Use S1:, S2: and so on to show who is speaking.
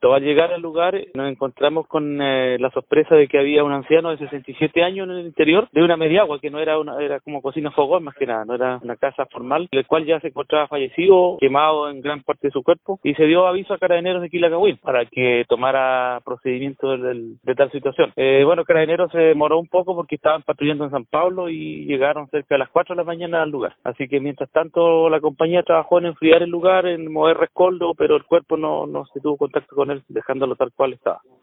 S1: Al llegar al lugar nos encontramos con la sorpresa de que había un anciano de 67 años en el interior de una mediagua, que no era era como cocina fogón más que nada, no era una casa formal, el cual ya se encontraba fallecido, quemado en gran parte de su cuerpo, y se dio aviso a Carabineros de Quilacagüín para que tomara procedimiento de tal situación. Carabineros se demoró un poco porque estaban patrullando en San Pablo y llegaron cerca de las 4 de la mañana al lugar. Así que mientras tanto la compañía trabajó en enfriar el lugar, en mover rescoldo, pero el cuerpo no se tuvo contacto con él, dejándolo tal cual estaba.